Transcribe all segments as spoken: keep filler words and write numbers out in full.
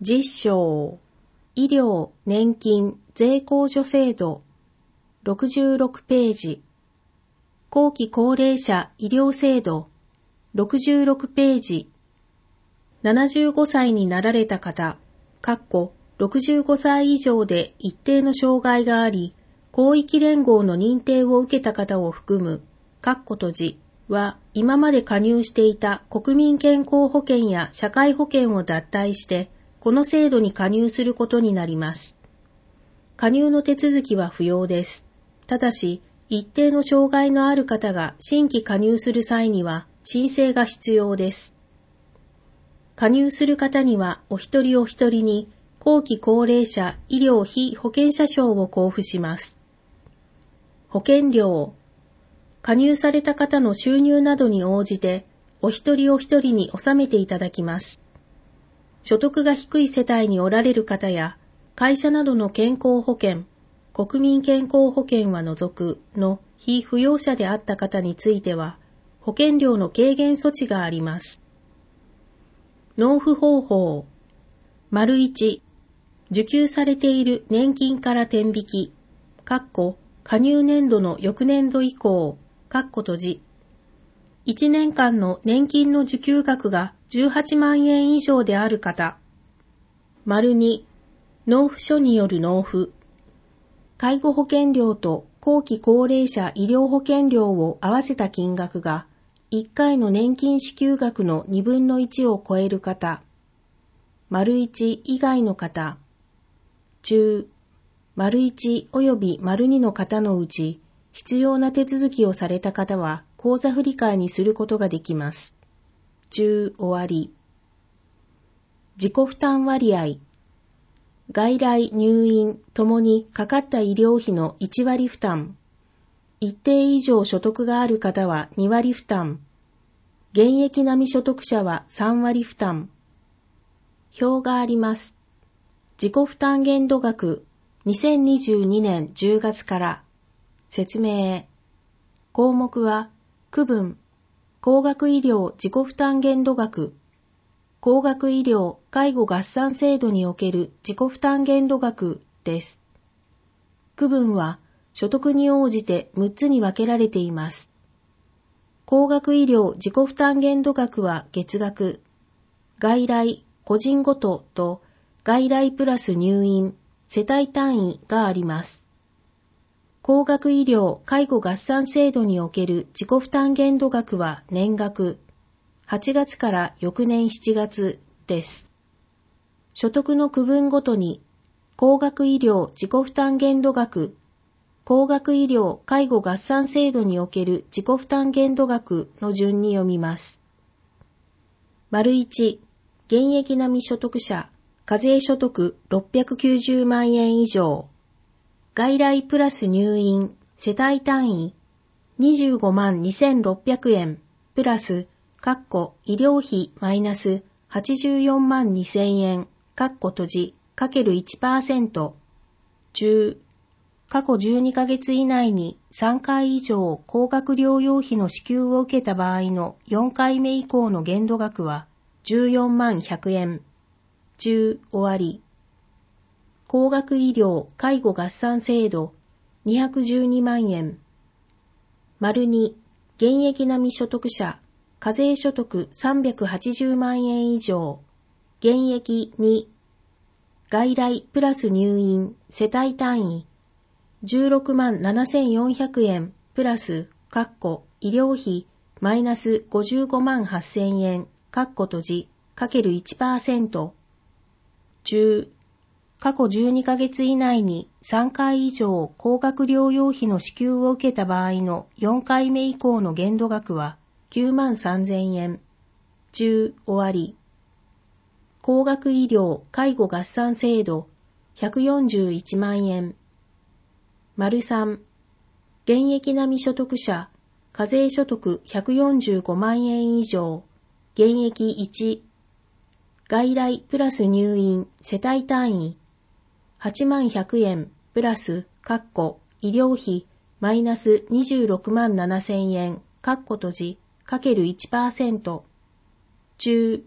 実証、医療年金税控除制度、ろくじゅうろくページ、後期高齢者医療制度、ろくじゅうろくページ、ななじゅうごさいになられた方、かっころくじゅうごさい以上で一定の障害があり、広域連合の認定を受けた方を含む、かっこ閉じは今まで加入していた国民健康保険や社会保険を脱退して、この制度に加入することになります。加入の手続きは不要です。ただし、一定の障害のある方が新規加入する際には申請が必要です。加入する方にはお一人お一人に後期高齢者医療費保険者証を交付します。保険料。加入された方の収入などに応じてお一人お一人に納めていただきます。所得が低い世帯におられる方や会社などの健康保険、国民健康保険は除くの被扶養者であった方については保険料の軽減措置があります。納付方法。丸いち、受給されている年金から天引き、かっこ加入年度の翌年度以降、かっこ閉じ。いちねんかんの年金の受給額がじゅうはちまんえん以上である方。丸に、納付書による納付。介護保険料と後期高齢者医療保険料を合わせた金額がいっかいの年金支給額のにぶんのいちを超える方。丸いち以外の方。中、丸いち及び丸にの方のうち必要な手続きをされた方は口座振替にすることができます。中終わり。自己負担割合。外来、入院ともにかかった医療費のいちわり負担。一定以上所得がある方はにわり負担。現役並み所得者はさんわり負担。表があります。自己負担限度額にせんにじゅうにねんじゅうがつから説明。項目は区分、高額医療自己負担限度額、高額医療介護合算制度における自己負担限度額です。区分は所得に応じてむっつに分けられています。高額医療自己負担限度額は月額、外来、個人ごとと外来プラス入院、世帯単位があります。高額医療介護合算制度における自己負担限度額は年額、はちがつから翌年しちがつです。所得の区分ごとに、高額医療自己負担限度額、高額医療介護合算制度における自己負担限度額の順に読みます。丸いち、現役並み所得者、課税所得ろっぴゃくきゅうじゅうまんえん以上、外来プラス入院、世帯単位、にじゅうごまんにせんろっぴゃくえん、プラス、かっこ医療費マイナスはちじゅうよんまんにせんえん、かっこ閉じ、かけるいちパーセント、中、過去じゅうにかげつ以内にさんかい以上高額療養費の支給を受けた場合のよんかいめ以降の限度額はじゅうよんまんひゃくえん、中終わり。高額医療介護合算制度にひゃくじゅうにまんえん。丸に、現役並み所得者、課税所得さんびゃくはちじゅうまんえん以上、現役に、外来プラス入院世帯単位、じゅうろくまんななせんよんひゃくえんプラス、かっこ医療費マイナスごじゅうごまんはっせんえん、かっこ閉じ、かけるいちパーセント、中、過去じゅうにかげつ以内にさんかい以上高額療養費の支給を受けた場合のよんかいめ以降の限度額はきゅうまんさんぜんえん、中終わり。高額医療介護合算制度ひゃくよんじゅういちまんえん。丸さん、現役並み所得者、課税所得ひゃくよんじゅうごまんえん以上、現役いち、外来プラス入院世帯単位、はちまんひゃくえんプラス、かっこ医療費マイナスにじゅうろくまんななせんえん、かっこ閉じ、かけるいちパーセント、中、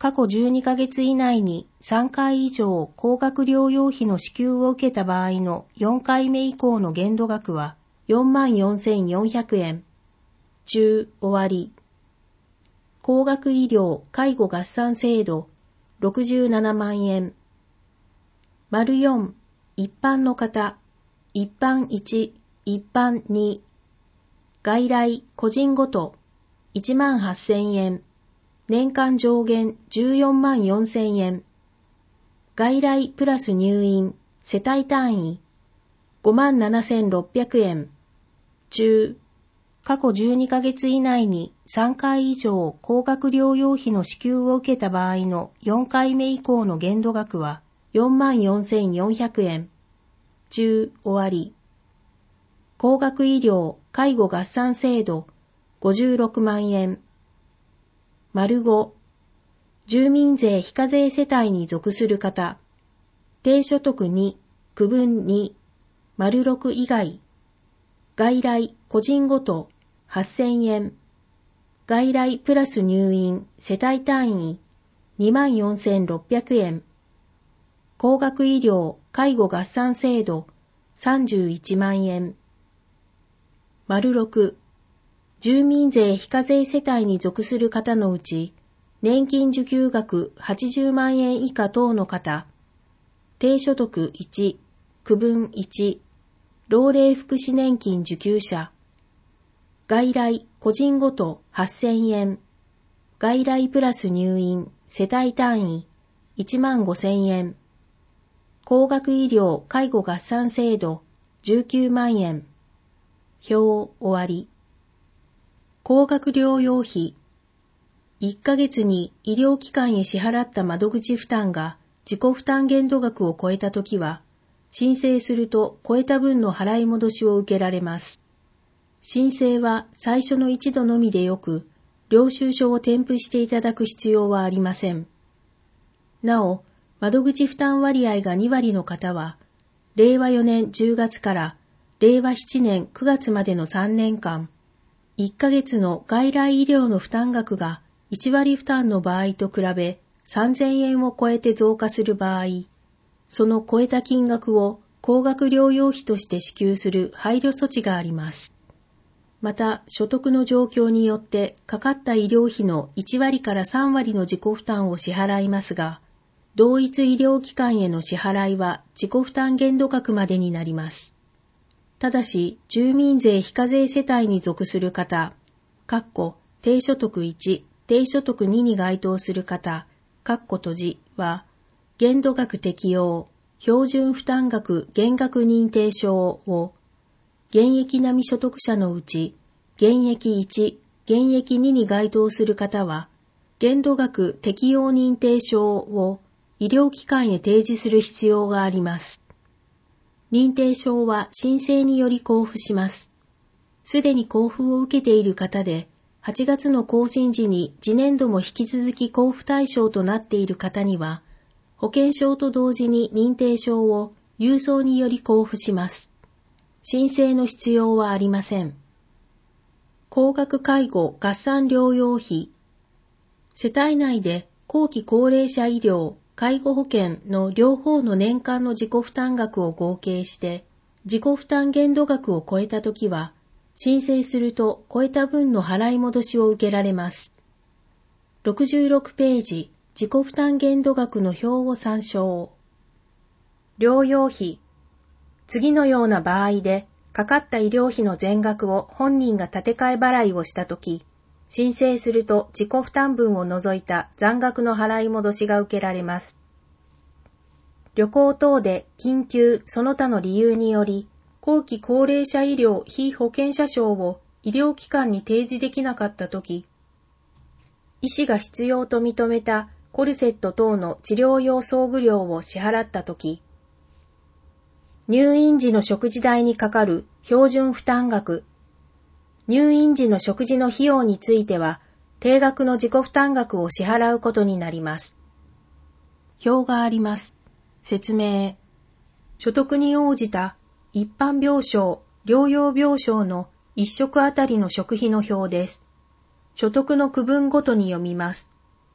過去じゅうにかげつ以内にさんかい以上高額療養費の支給を受けた場合のよんかいめ以降の限度額はよんまんよんせんよんひゃくえん。中終わり。高額医療介護合算制度ろくじゅうななまんえん。丸よん、一般の方、一般いち、一般に。外来個人ごといちまんはっせんえん。年間上限じゅうよんまんよんせんえん。外来プラス入院世帯単位ごまんななせんろっぴゃくえん。中、過去じゅうにかげつ以内にさんかい以上高額療養費の支給を受けた場合のよんかいめ以降の限度額はよんまんよんせんよんひゃくえん。中終わり。高額医療介護合算制度ごじゅうろくまんえん。丸ご、住民税非課税世帯に属する方、低所得に、区分に、丸ろく以外、外来個人ごとはっせんえん、外来プラス入院世帯単位にまんよんせんろっぴゃくえん、高額医療介護合算制度さんじゅういちまんえん、丸ろく、住民税非課税世帯に属する方のうち、年金受給額はちじゅうまんえん以下等の方、低所得いち、区分いち、老齢福祉年金受給者、外来個人ごとはっせんえん、外来プラス入院世帯単位いちまんごせんえん、高額医療介護合算制度じゅうきゅうまんえん。表終わり。高額療養費。いっかげつに医療機関へ支払った窓口負担が自己負担限度額を超えたときは、申請すると超えた分の払い戻しを受けられます。申請は最初の一度のみでよく、領収書を添付していただく必要はありません。なお、窓口負担割合がにわりの方は、れいわよねんじゅうがつかられいわななねんくがつまでのさんねんかん、いっかげつの外来医療の負担額がいちわり負担の場合と比べさんぜんえんを超えて増加する場合、その超えた金額を高額療養費として支給する配慮措置があります。また、所得の状況によってかかった医療費のいちわりからさんわりの自己負担を支払いますが、同一医療機関への支払いは自己負担限度額までになります。ただし、住民税非課税世帯に属する方、低所得いち、低所得にに該当する方、閉じは、限度額適用、標準負担額減額認定証を、現役並み所得者のうち、現役いち、現役にに該当する方は、限度額適用認定証を医療機関へ提示する必要があります。認定証は申請により交付します。すでに交付を受けている方で、はちがつの更新時に次年度も引き続き交付対象となっている方には、保険証と同時に認定証を郵送により交付します。申請の必要はありません。高額介護合算療養費。世帯内で後期高齢者医療、介護保険の両方の年間の自己負担額を合計して、自己負担限度額を超えたときは、申請すると超えた分の払い戻しを受けられます。ろくじゅうろくページ、自己負担限度額の表を参照。療養費。次のような場合で、かかった医療費の全額を本人が立て替え払いをしたとき、申請すると自己負担分を除いた残額の払い戻しが受けられます。旅行等で緊急その他の理由により、後期高齢者医療被保険者証を医療機関に提示できなかったとき、医師が必要と認めたコルセット等の治療用装具料を支払ったとき、入院時の食事代にかかる標準負担額、入院時の食事の費用については、定額の自己負担額を支払うことになります。表があります。説明。所得に応じた一般病床、療養病床の一食あたりの食費の表です。所得の区分ごとに読みます。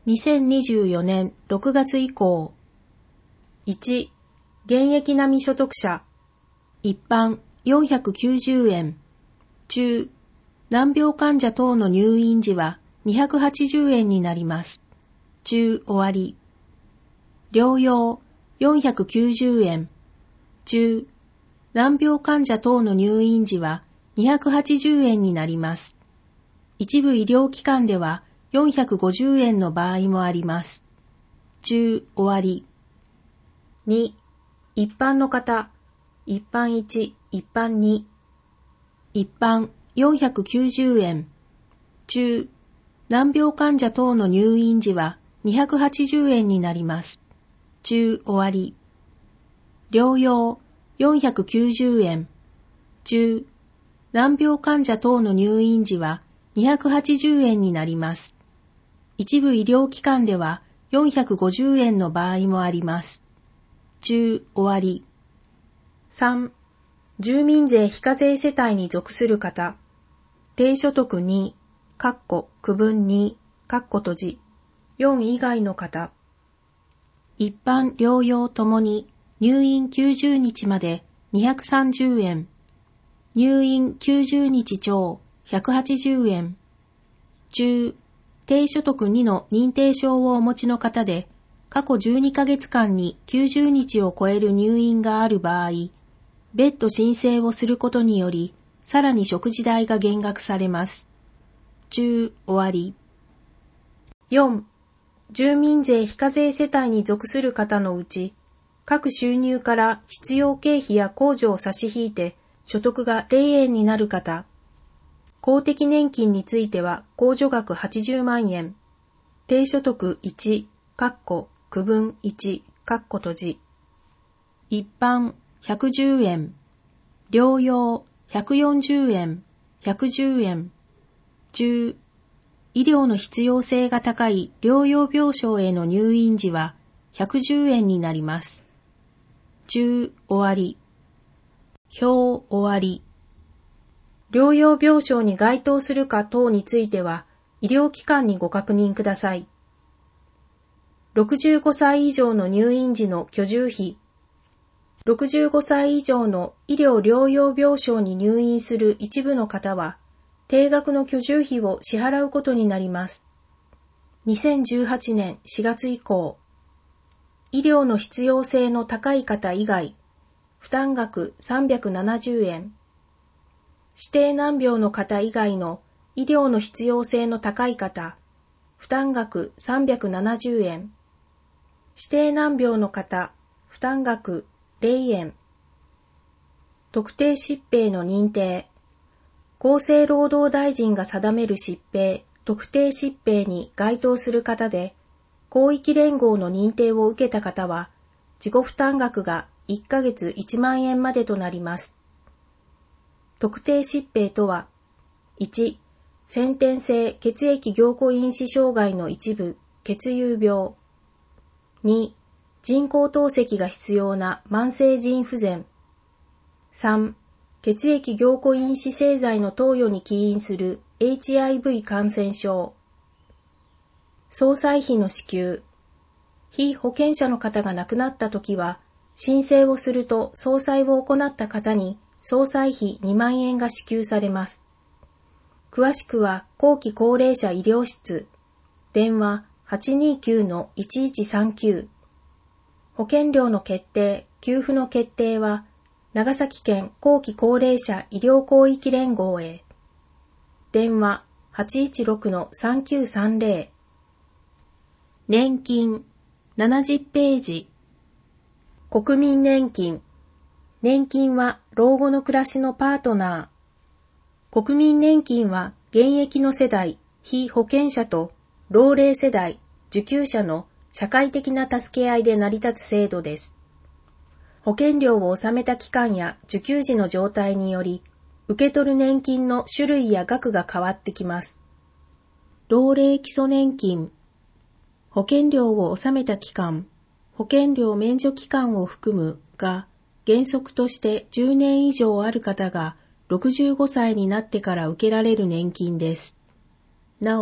にせんにじゅうよねんろくがつ以降。いち、現役並み所得者。一般よんひゃくきゅうじゅうえん。中、難病患者等の入院時はにひゃくはちじゅうえんになります。中終わり。療養よんひゃくきゅうじゅうえん。中、難病患者等の入院時はにひゃくはちじゅうえんになります。一部医療機関ではよんひゃくごじゅうえんの場合もあります。中終わり。に、一般の方。一般いち、一般に。一般よんひゃくきゅうじゅうえん。中、難病患者等の入院時はにひゃくはちじゅうえんになります。中終わり。療養よんひゃくきゅうじゅうえん。中、難病患者等の入院時はにひゃくはちじゅうえんになります。一部医療機関ではよんひゃくごじゅうえんの場合もあります。中終わり。さん、住民税非課税世帯に属する方。低所得に、かっこ区分に、かっこ閉じ、よん以外の方。一般療養ともに入院きゅうじゅうにちまでにひゃくさんじゅうえん。入院きゅうじゅうにち超ひゃくはちじゅうえん。中、低所得にの認定証をお持ちの方で、過去じゅうにかげつかんにきゅうじゅうにちを超える入院がある場合、別途申請をすることにより、さらに食事代が減額されます。中終わり。よん、住民税非課税世帯に属する方のうち、各収入から必要経費や控除を差し引いて所得がゼロえんになる方。公的年金については控除額はちじゅうまんえん。低所得いち、かっこ区分いち、かっこ閉じ。一般ひゃくじゅうえん。療養ひゃくよんじゅうえん、ひゃくじゅうえん。中、医療の必要性が高い療養病床への入院時はひゃくじゅうえんになります。中終わり。表終わり。療養病床に該当するか等については医療機関にご確認ください。ろくじゅうごさい以上の入院時の居住費。ろくじゅうごさい以上の医療療養病床に入院する一部の方は、定額の居住費を支払うことになります。にせんじゅうはちねんしがつ以降、医療の必要性の高い方以外、負担額さんびゃくななじゅうえん。指定難病の方以外の医療の必要性の高い方、負担額さんびゃくななじゅうえん。指定難病の方、負担額ゼロえん。特定疾病の認定。厚生労働大臣が定める疾病、特定疾病に該当する方で、広域連合の認定を受けた方は、自己負担額がいっかげついちまんえんまでとなります。特定疾病とは、いち、先天性血液凝固因子障害の一部、血友病。に、人工透析が必要な慢性腎不全。さん、血液凝固因子製剤の投与に起因する エイチアイブイ 感染症。総裁費の支給。被保険者の方が亡くなったときは、申請をすると総裁を行った方に総裁費にまんえんが支給されます。詳しくは後期高齢者医療室、電話 はちにきゅうのいちいちさんきゅう。保険料の決定、給付の決定は、長崎県後期高齢者医療広域連合へ。電話 はちいちろくのさんきゅうさんぜろ。年金ななじゅっページ。国民年金。年金は老後の暮らしのパートナー。国民年金は現役の世代、被保険者と老齢世代、受給者の社会的な助け合いで成り立つ制度です。保険料を納めた期間や受給時の状態により、受け取る年金の種類や額が変わってきます。老齢基礎年金。保険料を納めた期間、保険料免除期間を含むが、原則としてじゅうねん以上ある方がろくじゅうごさいになってから受けられる年金です。なお、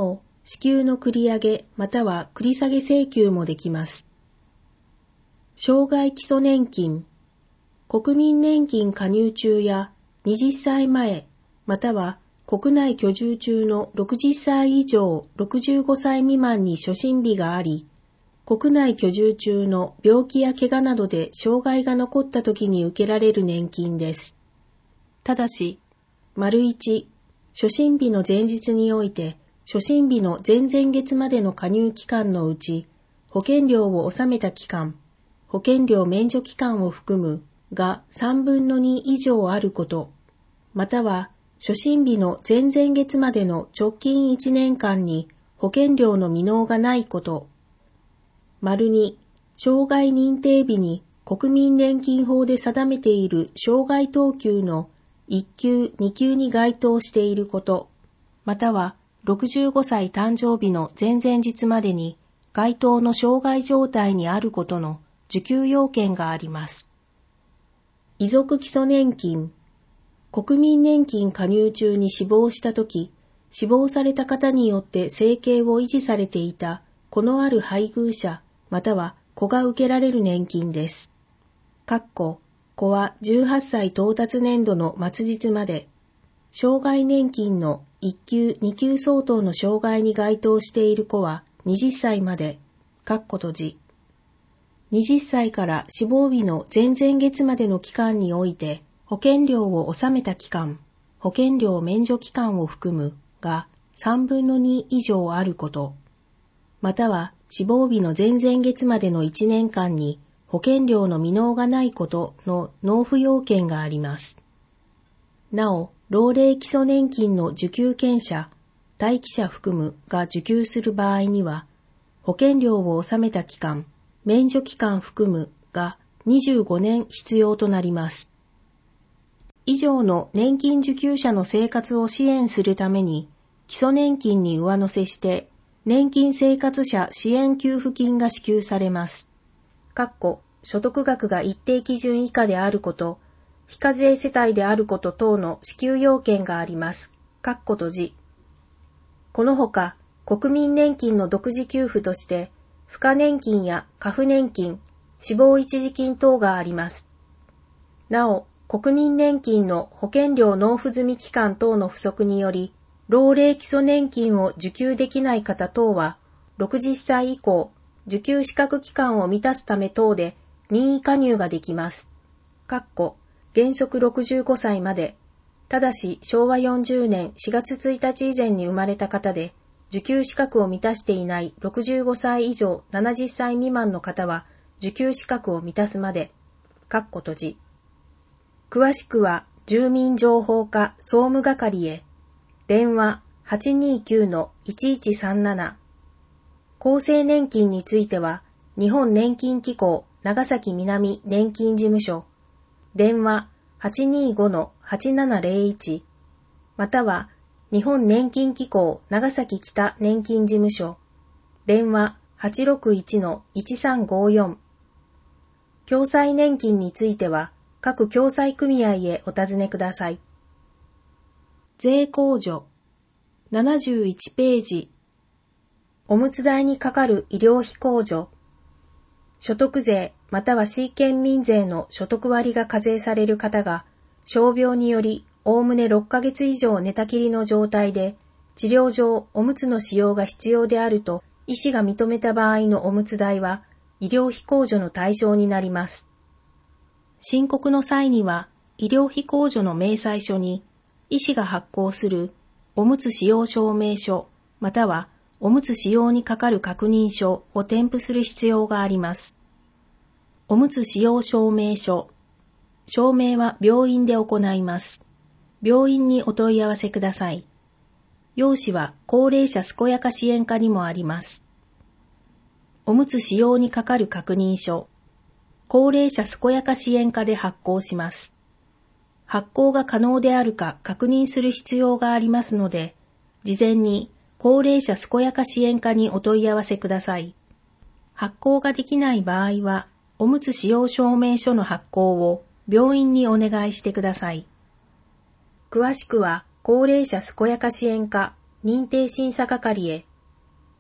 支給の繰り上げまたは繰り下げ請求もできます。生涯基礎年金、国民年金加入中やはたち前または国内居住中のろくじゅっさい以上ろくじゅうごさい未満に初診日があり、国内居住中の病気や怪我などで障害が残った時に受けられる年金です。ただし、丸いち、初診日の前日において、初診日の前々月までの加入期間のうち、保険料を納めた期間、保険料免除期間を含むがさんぶんのに以上あること、または初診日の前々月までの直近いちねんかんに保険料の未納がないこと、丸に、障害認定日に国民年金法で定めている障害等級のいっきゅう、にきゅうに該当していること、またはろくじゅうごさい誕生日の前々日までに該当の障害状態にあることの受給要件があります。遺族基礎年金、国民年金加入中に死亡したとき、死亡された方によって生計を維持されていた子のある配偶者または子が受けられる年金です。かっこ子はじゅうはっさい到達年度の末日まで、障害年金のいっきゅう、にきゅう相当の障害に該当している子ははたちまで、かっこ閉じ。はたちから死亡日の前々月までの期間において、保険料を納めた期間、保険料免除期間を含むがさんぶんのに以上あること、または死亡日の前々月までのいちねんかんに保険料の未納がないことの納付要件があります。なお、老齢基礎年金の受給権者、待機者含むが受給する場合には、保険料を納めた期間、免除期間含むがにじゅうごねん必要となります。以上の年金受給者の生活を支援するために、基礎年金に上乗せして、年金生活者支援給付金が支給されます。かっこ所得額が一定基準以下であること、非課税世帯であること等の支給要件があります。かっこ閉じ。このほか、国民年金の独自給付として、賦課年金や過付年金、死亡一時金等があります。なお、国民年金の保険料納付済み期間等の不足により、老齢基礎年金を受給できない方等は、ろくじゅっさい以降、受給資格期間を満たすため等で任意加入ができます。かっこ原則ろくじゅうごさいまで、ただししょうわよんじゅうねんしがつついたち以前に生まれた方で、受給資格を満たしていないろくじゅうごさい以上ななじゅっさい未満の方は、受給資格を満たすまで、かっこ閉じ。詳しくは、住民情報課総務係へ、電話 はちにーきゅうのいちいちさんなな。厚生年金については、日本年金機構長崎南年金事務所、電話 はちにーごのはちななぜろいち、または日本年金機構長崎北年金事務所、電話 はちろくいちのいちさんごよん。共済年金については、各共済組合へお尋ねください。税控除ななじゅういちページ。おむつ代にかかる医療費控除。所得税または市県民税の所得割が課税される方が、傷病によりおおむねろっかげつ以上寝たきりの状態で、治療上おむつの使用が必要であると医師が認めた場合のおむつ代は、医療費控除の対象になります。申告の際には、医療費控除の明細書に、医師が発行するおむつ使用証明書、またはおむつ使用にかかる確認書を添付する必要があります。おむつ使用証明書。証明は病院で行います。病院にお問い合わせください。用紙は高齢者健やか支援課にもあります。おむつ使用にかかる確認書。高齢者健やか支援課で発行します。発行が可能であるか確認する必要がありますので、事前に高齢者健やか支援課にお問い合わせください。発行ができない場合は、おむつ使用証明書の発行を病院にお願いしてください。詳しくは、高齢者健やか支援課認定審査係へ、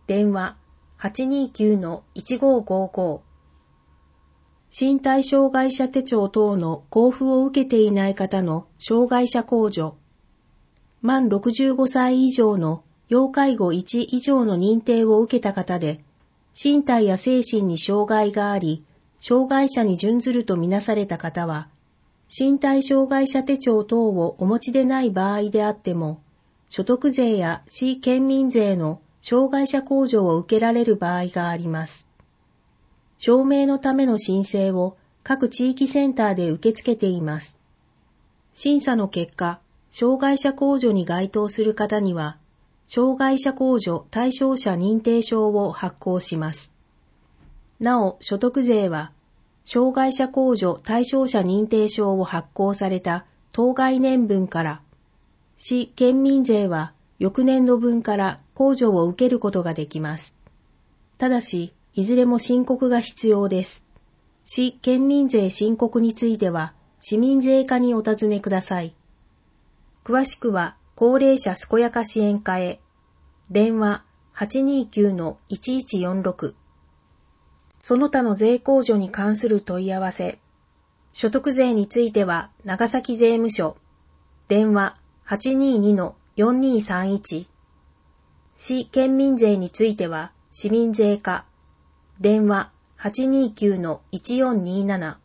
電話 はちにーきゅうのいちごーごーごー。身体障害者手帳等の交付を受けていない方の障害者控除。満ろくじゅうごさい以上の要介護いち以上の認定を受けた方で、身体や精神に障害があり、障害者に準ずるとみなされた方は、身体障害者手帳等をお持ちでない場合であっても、所得税や市県民税の障害者控除を受けられる場合があります。証明のための申請を各地域センターで受け付けています。審査の結果、障害者控除に該当する方には、障害者控除対象者認定証を発行します。なお、所得税は、障害者控除対象者認定証を発行された当該年分から、市県民税は翌年度分から控除を受けることができます。ただし、いずれも申告が必要です。市県民税申告については、市民税課にお尋ねください。詳しくは、高齢者健やか支援課へ。電話 はちにーきゅうのいちいちよんろく。その他の税控除に関する問い合わせ。所得税については、長崎税務署。電話 はちにーにのよんにーさんいち。市県民税については、市民税課。電話 はちにーきゅうのいちよんにーなな。